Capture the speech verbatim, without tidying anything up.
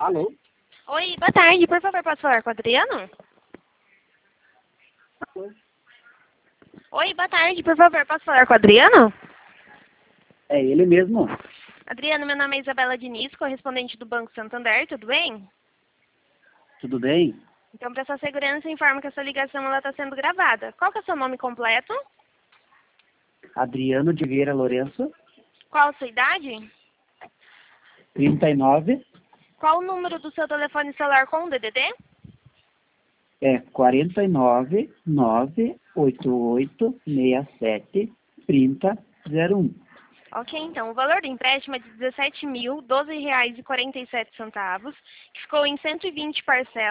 Alô? Oi, boa tarde. Por favor, posso falar com o Adriano? Alô? Oi, boa tarde. Por favor, posso falar com o Adriano? É ele mesmo. Adriano, meu nome é Isabela Diniz, correspondente do Banco Santander, tudo bem? Tudo bem? Então, para sua segurança, informo que essa ligação está sendo gravada. Qual que é o seu nome completo? Adriano de Vieira Lourenço, Qual a sua idade? trinta e nove, Qual o número do seu telefone celular com o D D D? é quarenta e nove, nove oito oito, seis sete, trinta, zero um. Ok, então, o valor do empréstimo é de dezessete mil, doze reais e quarenta e sete centavos, que ficou em cento e vinte parcelas.